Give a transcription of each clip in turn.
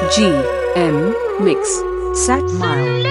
G M Mix Sat Mile.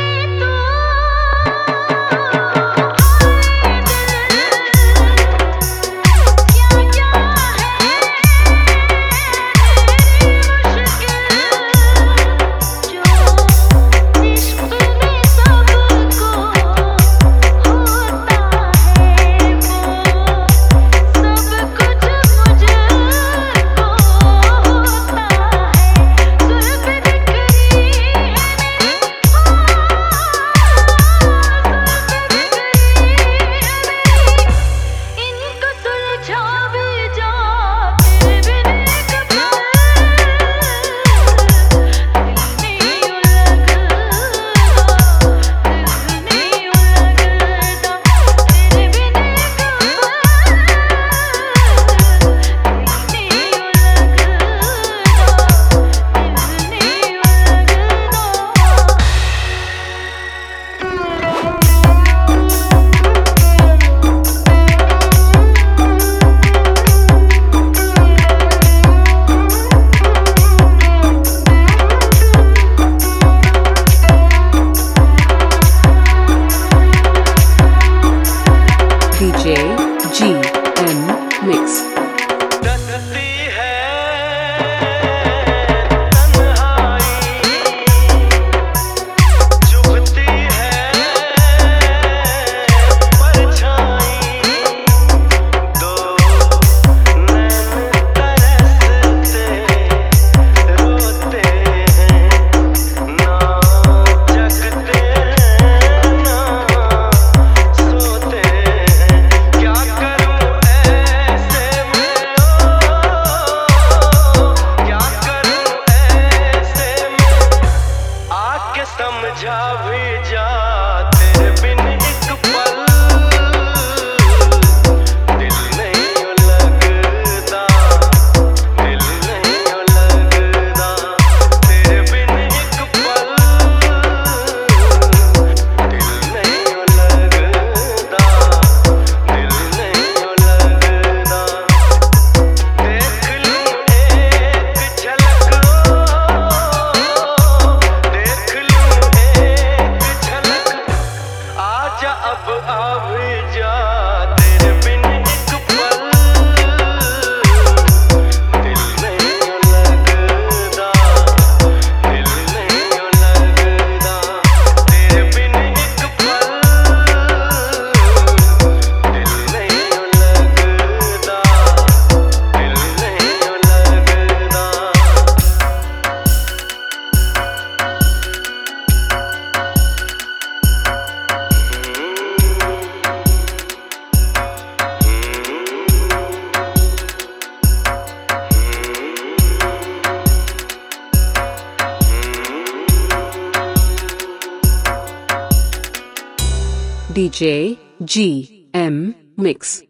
DJ G M Mix. समझा भी जा तेरे बिन एक पल दिल नहीं लगता, दिल नहीं लगता तेरे बिन एक पल दिल नहीं लगता, दिल नहीं लगता। देख लूं एक झलक अब आ भी जा तेरे बिन एक पल दिल नहीं लगता, दिल नहीं लगता तेरे बिन एक पल दिल नहीं लगता, दिल नहीं लगता। DJ G M Mix.